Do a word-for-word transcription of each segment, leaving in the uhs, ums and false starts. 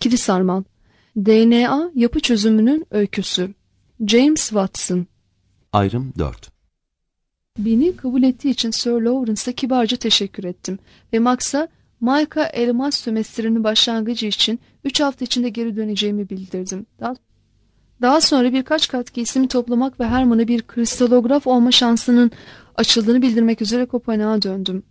İkili Sarmal. D N A yapı çözümünün öyküsü. James Watson. Ayrım dört. Beni kabul ettiği için Sir Lawrence'a kibarca teşekkür ettim ve Max'a Mayka elmas sömestrinin başlangıcı için üç hafta içinde geri döneceğimi bildirdim. Daha, daha sonra birkaç kat giysimi toplamak ve Herman'a bir kristalograf olma şansının açıldığını bildirmek üzere Kopenhag'a döndüm.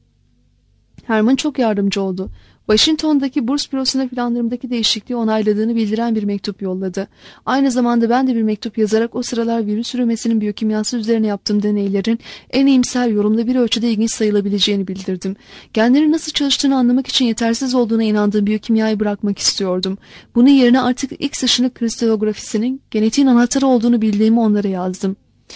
Herman çok yardımcı oldu. Washington'daki burs bürosuna planlarımdaki değişikliği onayladığını bildiren bir mektup yolladı. Aynı zamanda ben de bir mektup yazarak o sıralar virüs üremesinin biyokimyası üzerine yaptığım deneylerin en iyimser yorumda bir ölçüde ilginç sayılabileceğini bildirdim. Genlerin nasıl çalıştığını anlamak için yetersiz olduğuna inandığım biyokimyayı bırakmak istiyordum. Bunun yerine artık X ışını kristalografisinin genetiğin anahtarı olduğunu bildiğimi onlara yazdım.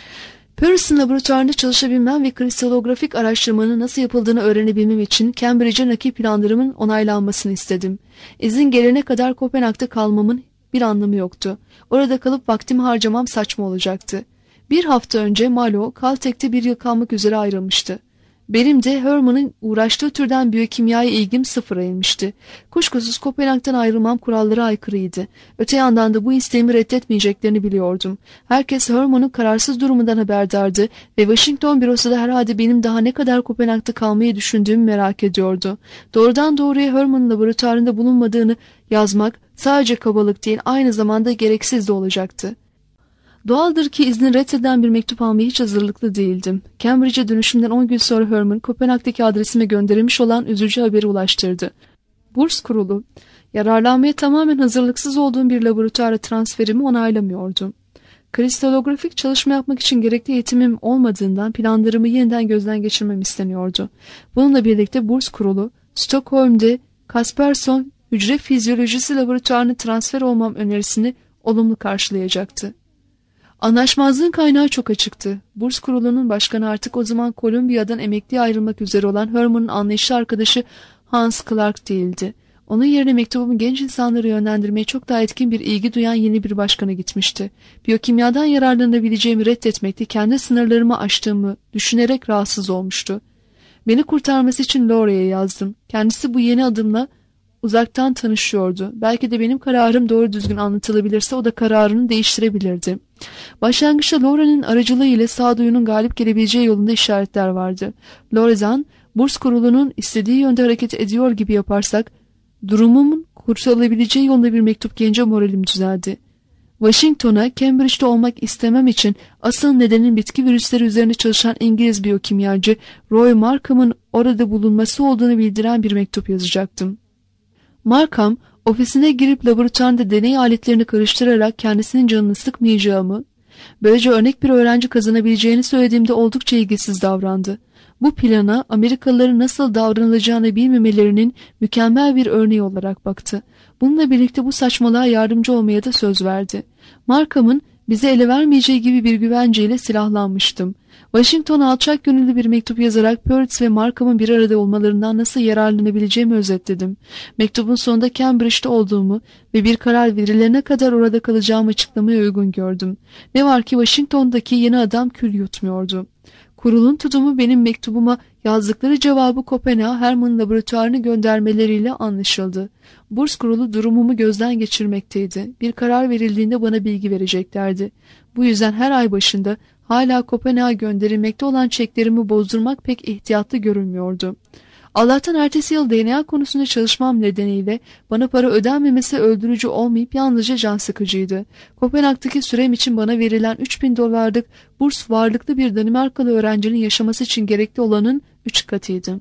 Pearson laboratuvarında çalışabilmem ve kristalografik araştırmanın nasıl yapıldığını öğrenebilmem için Cambridge'e nakil planlarımın onaylanmasını istedim. İzin gelene kadar Kopenhag'da kalmamın bir anlamı yoktu. Orada kalıp vaktimi harcamam saçma olacaktı. Bir hafta önce Malo, Caltech'te bir yıl kalmak üzere ayrılmıştı. Benim de Herman'ın uğraştığı türden biyokimyaya ilgim sıfıra inmişti. Kuşkusuz Kopenhag'dan ayrılmam kurallara aykırıydı. Öte yandan da bu isteğimi reddetmeyeceklerini biliyordum. Herkes Herman'ın kararsız durumundan haberdardı ve Washington bürosu da herhalde benim daha ne kadar Kopenhag'da kalmayı düşündüğümü merak ediyordu. Doğrudan doğruya Herman'ın laboratuvarında bulunmadığını yazmak sadece kabalık değil, aynı zamanda gereksiz de olacaktı. Doğaldır ki izni reddeden bir mektup almaya hiç hazırlıklı değildim. Cambridge'e dönüşümden on gün sonra Herman, Kopenhag'daki adresime gönderilmiş olan üzücü haberi ulaştırdı. Burs kurulu, yararlanmaya tamamen hazırlıksız olduğum bir laboratuvara transferimi onaylamıyordu. Kristalografik çalışma yapmak için gerekli eğitimim olmadığından planlarımı yeniden gözden geçirmem isteniyordu. Bununla birlikte burs kurulu, Stockholm'de Kaspersson hücre fizyolojisi laboratuvarına transfer olmam önerisini olumlu karşılayacaktı. Anlaşmazlığın kaynağı çok açıktı. Burs kurulunun başkanı artık o zaman Kolombiya'dan emekliye ayrılmak üzere olan Herman'ın anlayışlı arkadaşı Hans Clark değildi. Onun yerine mektubumu genç insanları yönlendirmeye çok daha etkin bir ilgi duyan yeni bir başkana gitmişti. Biyokimyadan yararlanabileceğimi reddetmekte kendi sınırlarımı aştığımı düşünerek rahatsız olmuştu. Beni kurtarması için Laura'ya yazdım. Kendisi bu yeni adımla uzaktan tanışıyordu. Belki de benim kararım doğru düzgün anlatılabilirse o da kararını değiştirebilirdi. Başlangıçta Laura'nın aracılığı ile sağduyunun galip gelebileceği yolunda işaretler vardı. Laurazan, burs kurulunun istediği yönde hareket ediyor gibi yaparsak, durumumun kurtarılabileceği yolunda bir mektup gelince moralim düzeldi. Washington'a, Cambridge'de olmak istemem için asıl nedenin bitki virüsleri üzerine çalışan İngiliz biyokimyacı Roy Markham'ın orada bulunması olduğunu bildiren bir mektup yazacaktım. Markham, ofisine girip laboratuvarda deney aletlerini karıştırarak kendisinin canını sıkmayacağımı, böylece örnek bir öğrenci kazanabileceğini söylediğimde oldukça ilgisiz davrandı. Bu plana Amerikalıların nasıl davranılacağını bilmemelerinin mükemmel bir örneği olarak baktı. Bununla birlikte bu saçmalığa yardımcı olmaya da söz verdi. Markham'ın bize ele vermeyeceği gibi bir güvenceyle silahlanmıştım. Washington'a alçak gönüllü bir mektup yazarak Pearce ve Markham'ın bir arada olmalarından nasıl yararlanabileceğimi özetledim. Mektubun sonunda Cambridge'de olduğumu ve bir karar verilene kadar orada kalacağımı açıklamaya uygun gördüm. Ne var ki Washington'daki yeni adam kül yutmuyordu. Kurulun tutumu benim mektubuma yazdıkları cevabı Kopenhag Herman laboratuvarını göndermeleriyle anlaşıldı. Burs kurulu durumumu gözden geçirmekteydi. Bir karar verildiğinde bana bilgi vereceklerdi. Bu yüzden her ay başında hala Kopenhag'a gönderilmekte olan çeklerimi bozdurmak pek ihtiyatlı görünmüyordu. Allah'tan ertesi yıl D N A konusunda çalışmam nedeniyle bana para ödenmemesi öldürücü olmayıp yalnızca can sıkıcıydı. Kopenhag'daki sürem için bana verilen üç bin dolarlık burs varlıklı bir Danimarkalı öğrencinin yaşaması için gerekli olanın üç katıydı.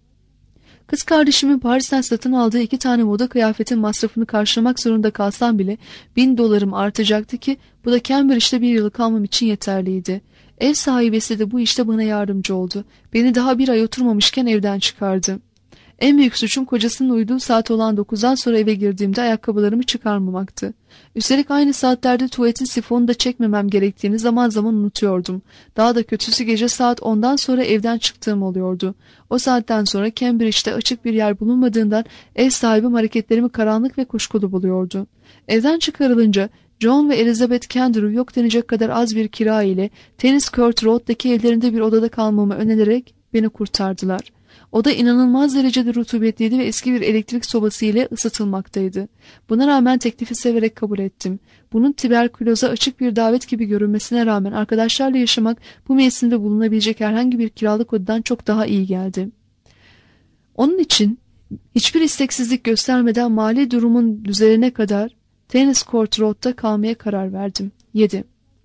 Kız kardeşimin Paris'ten satın aldığı iki tane moda kıyafetin masrafını karşılamak zorunda kalsam bile bin dolarım artacaktı ki bu da Cambridge'de bir yıl kalmam için yeterliydi. Ev sahibesi de bu işte bana yardımcı oldu. Beni daha bir ay oturmamışken evden çıkardı. En büyük suçum kocasının uyuduğu saat olan dokuzdan sonra eve girdiğimde ayakkabılarımı çıkarmamaktı. Üstelik aynı saatlerde tuvaletin sifonu da çekmemem gerektiğini zaman zaman unutuyordum. Daha da kötüsü gece saat ondan sonra evden çıktığım oluyordu. O saatten sonra Cambridge'de açık bir yer bulunmadığından ev sahibim hareketlerimi karanlık ve kuşkulu buluyordu. Evden çıkarılınca John ve Elizabeth Kendrew yok denecek kadar az bir kira ile Tennis Court Road'daki evlerinde bir odada kalmamı önererek beni kurtardılar. Oda inanılmaz derecede rutubetliydi ve eski bir elektrik sobası ile ısıtılmaktaydı. Buna rağmen teklifi severek kabul ettim. Bunun tüberküloza açık bir davet gibi görünmesine rağmen arkadaşlarla yaşamak bu mevsimde bulunabilecek herhangi bir kiralık odadan çok daha iyi geldi. Onun için hiçbir isteksizlik göstermeden mali durumun düzelene kadar Tennis Court Road'da kalmaya karar verdim. yedi.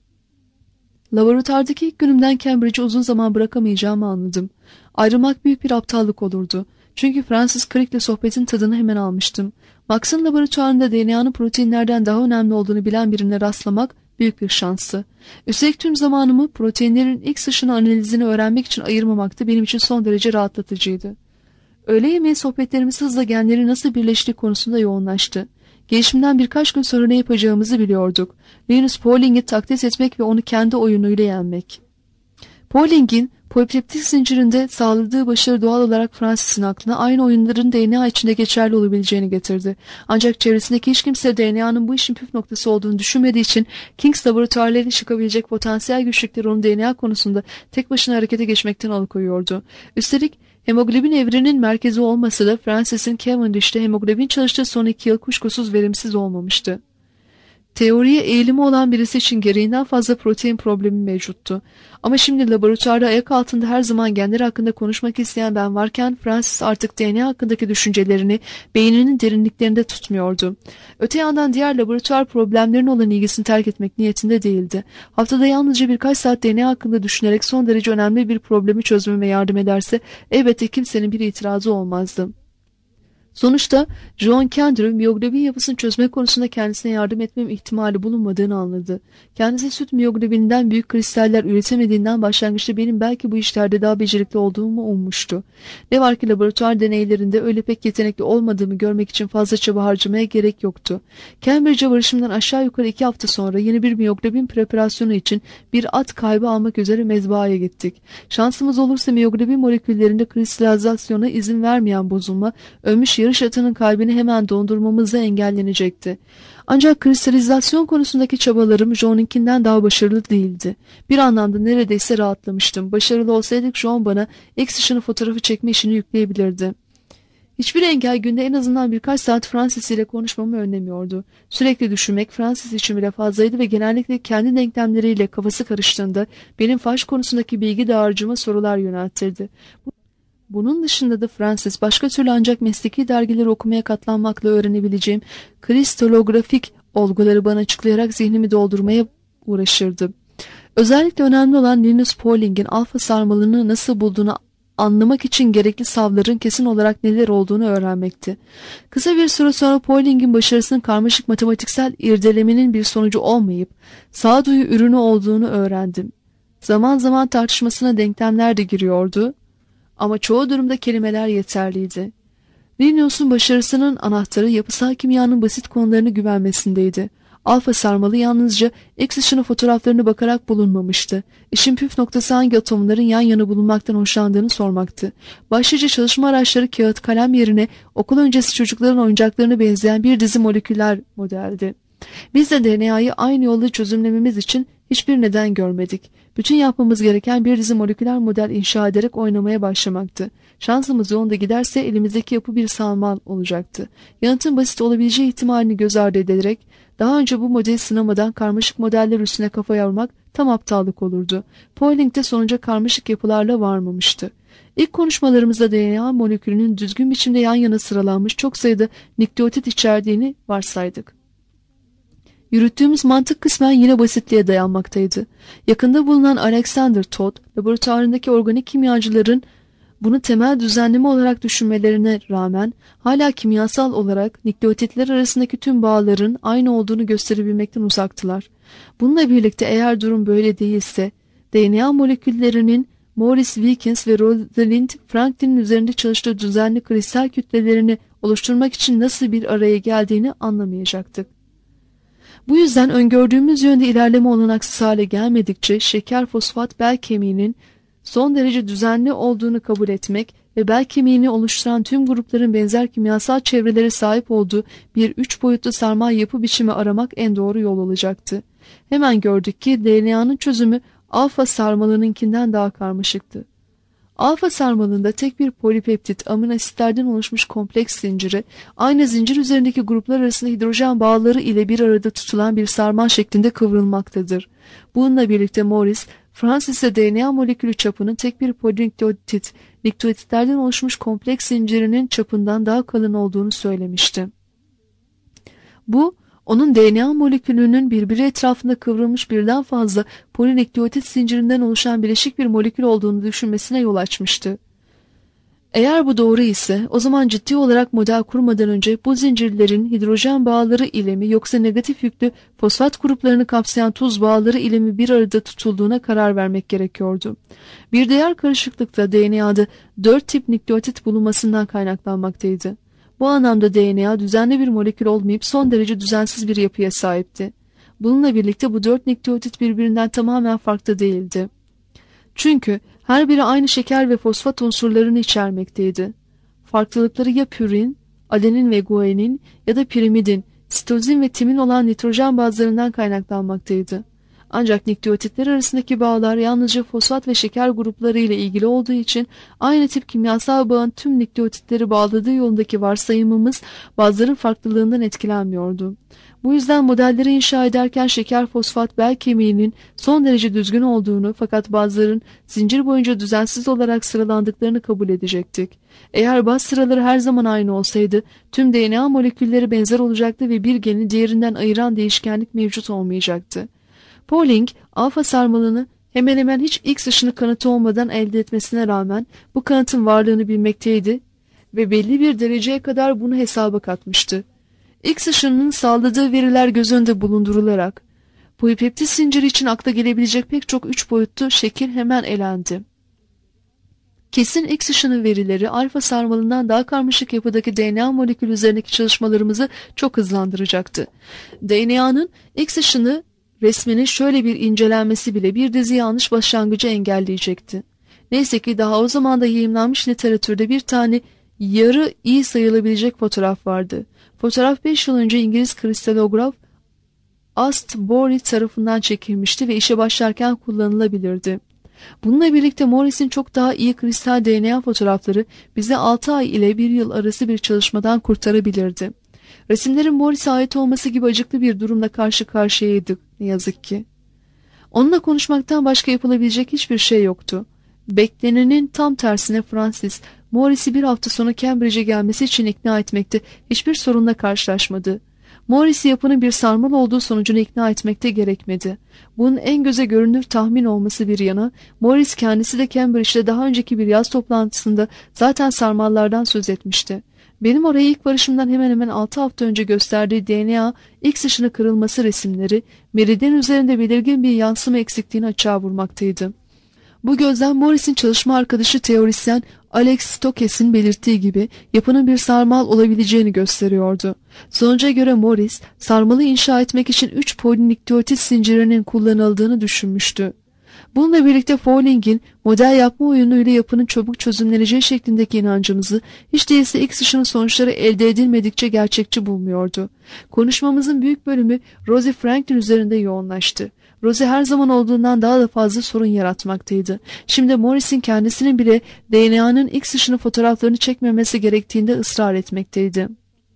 Laboratuvardaki ilk günümden Cambridge'i uzun zaman bırakamayacağımı anladım. Ayrılmak büyük bir aptallık olurdu. Çünkü Francis Crick'le sohbetin tadını hemen almıştım. Max'ın laboratuvarında D N A'nın proteinlerden daha önemli olduğunu bilen birine rastlamak büyük bir şanstı. Üstelik tüm zamanımı proteinlerin ilk sıçrama analizini öğrenmek için ayırmamak da benim için son derece rahatlatıcıydı. Öğle yemeği sohbetlerimiz hızla genleri nasıl birleştiği konusunda yoğunlaştı. Gelişimden birkaç gün sonra ne yapacağımızı biliyorduk. Linus Pauling'i taklit etmek ve onu kendi oyunuyla yenmek. Pauling'in polipeptik zincirinde sağladığı başarı doğal olarak Francis'in aklına aynı oyunların D N A içinde geçerli olabileceğini getirdi. Ancak çevresindeki hiç kimse D N A'nın bu işin püf noktası olduğunu düşünmediği için King's laboratuvarlarıyla çıkabilecek potansiyel güçlükleri onu D N A konusunda tek başına harekete geçmekten alıkoyuyordu. Üstelik hemoglobin evrenin merkezi olmasa da Francis'in Cavendish'te hemoglobin çalıştığı son iki yıl kuşkusuz verimsiz olmamıştı. Teoriye eğilimi olan birisi için gereğinden fazla protein problemi mevcuttu. Ama şimdi laboratuvarda ayak altında her zaman genler hakkında konuşmak isteyen ben varken Francis artık D N A hakkındaki düşüncelerini beyninin derinliklerinde tutmuyordu. Öte yandan diğer laboratuvar problemlerine olan ilgisini terk etmek niyetinde değildi. Haftada yalnızca birkaç saat D N A hakkında düşünerek son derece önemli bir problemi çözmeme yardım ederse elbette kimsenin bir itirazı olmazdı. Sonuçta John Kendrick miyoglobin yapısını çözme konusunda kendisine yardım etmem ihtimali bulunmadığını anladı. Kendisi süt miyoglobininden büyük kristaller üretemediğinden başlangıçta benim belki bu işlerde daha becerikli olduğumu ummuştu. Ne var ki laboratuvar deneylerinde öyle pek yetenekli olmadığımı görmek için fazla çaba harcamaya gerek yoktu. Cambridge'e varışımdan aşağı yukarı iki hafta sonra yeni bir miyoglobin preparasyonu için bir at kaybı almak üzere mezbahaya gittik. Şansımız olursa miyoglobin moleküllerinde kristalizasyona izin vermeyen bozulma ölmüş yarış atının kalbini hemen dondurmamızla engellenecekti. Ancak kristalizasyon konusundaki çabalarım John'unkinden daha başarılı değildi. Bir anlamda neredeyse rahatlamıştım. Başarılı olsaydık John bana X ışını fotoğrafı çekme işini yükleyebilirdi. Hiçbir engel günde en azından birkaç saat Francis ile konuşmamı önlemiyordu. Sürekli düşünmek Francis için bile fazlaydı ve genellikle kendi denklemleriyle kafası karıştığında benim faş konusundaki bilgi dağarcığıma sorular yöneltirdi. Bunun dışında da Francis başka türlü ancak mesleki dergileri okumaya katlanmakla öğrenebileceğim kristalografik olguları bana açıklayarak zihnimi doldurmaya uğraşırdı. Özellikle önemli olan Linus Pauling'in alfa sarmalını nasıl bulduğunu anlamak için gerekli savların kesin olarak neler olduğunu öğrenmekti. Kısa bir süre sonra Pauling'in başarısının karmaşık matematiksel irdelemenin bir sonucu olmayıp sağduyu ürünü olduğunu öğrendim. Zaman zaman tartışmasına denklemler de giriyordu. Ama çoğu durumda kelimeler yeterliydi. Linus'un başarısının anahtarı yapısal kimyanın basit konularını güvenmesindeydi. Alfa sarmalı yalnızca X ışını fotoğraflarına bakarak bulunmamıştı. İşin püf noktası hangi atomların yan yana bulunmaktan hoşlandığını sormaktı. Başlıca çalışma araçları kağıt kalem yerine okul öncesi çocukların oyuncaklarına benzeyen bir dizi moleküler modeldi. Biz de D N A'yı aynı yolda çözümlememiz için hiçbir neden görmedik. Bütün yapmamız gereken bir dizi moleküler model inşa ederek oynamaya başlamaktı. Şansımız yolunda giderse elimizdeki yapı bir sarmal olacaktı. Yanıtın basit olabileceği ihtimalini göz ardı ederek daha önce bu modeli sınamadan karmaşık modeller üstüne kafa yormak tam aptallık olurdu. Pauling de sonuca karmaşık yapılarla varmamıştı. İlk konuşmalarımızda D N A molekülünün düzgün biçimde yan yana sıralanmış çok sayıda nükleotit içerdiğini varsaydık. Yürüttüğümüz mantık kısmen yine basitliğe dayanmaktaydı. Yakında bulunan Alexander Todd, laboratuvarındaki organik kimyacıların bunu temel düzenleme olarak düşünmelerine rağmen hala kimyasal olarak nükleotitler arasındaki tüm bağların aynı olduğunu gösterebilmekten uzaktılar. Bununla birlikte eğer durum böyle değilse, D N A moleküllerinin Morris Wilkins ve Rosalind Franklin'in üzerinde çalıştığı düzenli kristal kütlelerini oluşturmak için nasıl bir araya geldiğini anlamayacaktık. Bu yüzden öngördüğümüz yönde ilerleme olanaksız hale gelmedikçe şeker fosfat bel kemiğinin son derece düzenli olduğunu kabul etmek ve bel kemiğini oluşturan tüm grupların benzer kimyasal çevrelere sahip olduğu bir üç boyutlu sarmal yapı biçimi aramak en doğru yol olacaktı. Hemen gördük ki D N A'nın çözümü alfa sarmalınınkinden daha karmaşıktı. Alfa sarmalında tek bir polipeptit amino asitlerden oluşmuş kompleks zinciri, aynı zincir üzerindeki gruplar arasında hidrojen bağları ile bir arada tutulan bir sarmal şeklinde kıvrılmaktadır. Bununla birlikte Morris, Francis'e D N A molekülü çapının tek bir polinükleotit, nükleotitlerden oluşmuş kompleks zincirinin çapından daha kalın olduğunu söylemişti. Bu, onun D N A molekülünün birbiri etrafında kıvrılmış birden fazla polinükleotit zincirinden oluşan bileşik bir molekül olduğunu düşünmesine yol açmıştı. Eğer bu doğru ise, o zaman ciddi olarak model kurmadan önce bu zincirlerin hidrojen bağları ile mi yoksa negatif yüklü fosfat gruplarını kapsayan tuz bağları ile mi bir arada tutulduğuna karar vermek gerekiyordu. Bir diğer karışıklık da D N A'da dört tip nükleotit bulunmasından kaynaklanmaktaydı. Bu anlamda D N A düzenli bir molekül olmayıp son derece düzensiz bir yapıya sahipti. Bununla birlikte bu dört nükleotit birbirinden tamamen farklı değildi. Çünkü her biri aynı şeker ve fosfat unsurlarını içermekteydi. Farklılıkları ya pürin, adenin ve guanin ya da pirimidin, sitozin ve timin olan nitrojen bazlarından kaynaklanmaktaydı. Ancak nükleotitler arasındaki bağlar yalnızca fosfat ve şeker grupları ile ilgili olduğu için aynı tip kimyasal bağın tüm nükleotitleri bağladığı yolundaki varsayımımız bazıların farklılığından etkilenmiyordu. Bu yüzden modelleri inşa ederken şeker fosfat bel kemiğinin son derece düzgün olduğunu fakat bazıların zincir boyunca düzensiz olarak sıralandıklarını kabul edecektik. Eğer baz sıraları her zaman aynı olsaydı tüm D N A molekülleri benzer olacaktı ve bir geni diğerinden ayıran değişkenlik mevcut olmayacaktı. Pauling, alfa sarmalını hemen hemen hiç X ışını kanıtı olmadan elde etmesine rağmen bu kanıtın varlığını bilmekteydi ve belli bir dereceye kadar bunu hesaba katmıştı. X ışınının sağladığı veriler göz önünde bulundurularak, polipeptit zinciri için akla gelebilecek pek çok üç boyutlu şekil hemen elendi. Kesin X ışını verileri alfa sarmalından daha karmaşık yapıdaki D N A molekülü üzerindeki çalışmalarımızı çok hızlandıracaktı. D N A'nın X ışını resminin şöyle bir incelenmesi bile bir dizi yanlış başlangıcı engelleyecekti. Neyse ki daha o zaman da yayımlanmış literatürde bir tane yarı iyi sayılabilecek fotoğraf vardı. Fotoğraf beş yıl önce İngiliz kristalograf Astbury tarafından çekilmişti ve işe başlarken kullanılabilirdi. Bununla birlikte Morris'in çok daha iyi kristal D N A fotoğrafları bize altı ay ile bir yıl arası bir çalışmadan kurtarabilirdi. Resimlerin Morris'e ait olması gibi acıklı bir durumla karşı karşıyaydık ne yazık ki. Onunla konuşmaktan başka yapılabilecek hiçbir şey yoktu. Beklenenin tam tersine Francis, Morris'i bir hafta sonra Cambridge'e gelmesi için ikna etmekte hiçbir sorunla karşılaşmadı. Morris'i yapının bir sarmal olduğu sonucunu ikna etmekte gerekmedi. Bunun en göze görünür tahmin olması bir yana, Morris kendisi de Cambridge'de daha önceki bir yaz toplantısında zaten sarmallardan söz etmişti. Benim oraya ilk varışımdan hemen hemen altı hafta önce gösterdiği D N A X ışını kırılması resimleri, meridyen üzerinde belirgin bir yansıma eksikliğini açığa vurmaktaydı. Bu gözlem Morris'in çalışma arkadaşı teorisyen Alex Stokes'in belirttiği gibi yapının bir sarmal olabileceğini gösteriyordu. Sonuca göre Morris, sarmalı inşa etmek için üç polinükleotit zincirinin kullanıldığını düşünmüştü. Bununla birlikte Pauling'in model yapma oyunuyla yapının çabuk çözümleneceği şeklindeki inancımızı hiç değilse X ışının sonuçları elde edilmedikçe gerçekçi bulmuyordu. Konuşmamızın büyük bölümü Rosie Franklin üzerinde yoğunlaştı. Rosie her zaman olduğundan daha da fazla sorun yaratmaktaydı. Şimdi Morris'in kendisinin bile D N A'nın X ışını fotoğraflarını çekmemesi gerektiğinde ısrar etmekteydi.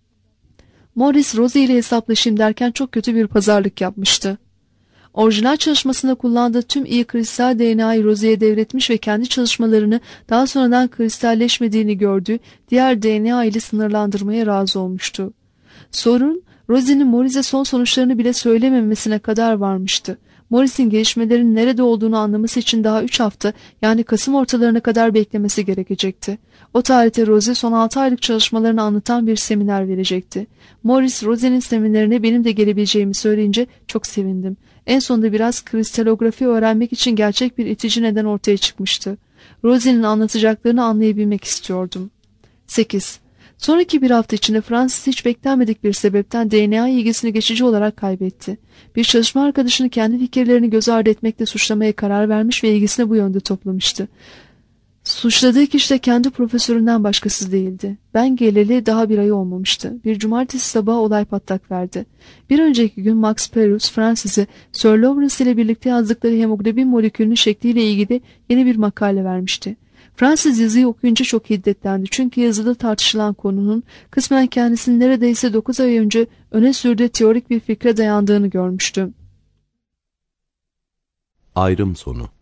Morris Rosie ile hesaplaşayım derken çok kötü bir pazarlık yapmıştı. Orijinal çalışmasında kullandığı tüm iyi kristal D N A'yı Rosie'ye devretmiş ve kendi çalışmalarını daha sonradan kristalleşmediğini gördüğü diğer D N A ile sınırlandırmaya razı olmuştu. Sorun, Rosie'nin Morris'e son sonuçlarını bile söylememesine kadar varmıştı. Morris'in gelişmelerinin nerede olduğunu anlaması için daha üç hafta yani Kasım ortalarına kadar beklemesi gerekecekti. O tarihte Rosie son altı aylık çalışmalarını anlatan bir seminer verecekti. Morris, Rosie'nin seminerine benim de gelebileceğimi söyleyince çok sevindim. En sonunda biraz kristalografi öğrenmek için gerçek bir itici neden ortaya çıkmıştı. Rosie'nin anlatacaklarını anlayabilmek istiyordum. sekiz. Sonraki bir hafta içinde Francis hiç beklenmedik bir sebepten D N A ilgisini geçici olarak kaybetti. Bir çalışma arkadaşını kendi fikirlerini göz ardı etmekle suçlamaya karar vermiş ve ilgisini bu yönde toplamıştı. Suçladığı kişi de kendi profesöründen başkası değildi. Ben geleli daha bir ay olmamıştı. Bir cumartesi sabahı olay patlak verdi. Bir önceki gün Max Perus, Francis'e Sir Lawrence ile birlikte yazdıkları hemoglobin molekülünün şekliyle ilgili yeni bir makale vermişti. Fransız yazıyı okuyunca çok hiddetlendi. Çünkü yazıda tartışılan konunun kısmen kendisinin neredeyse dokuz ay önce öne sürdüğü teorik bir fikre dayandığını görmüştü. Ayrım sonu.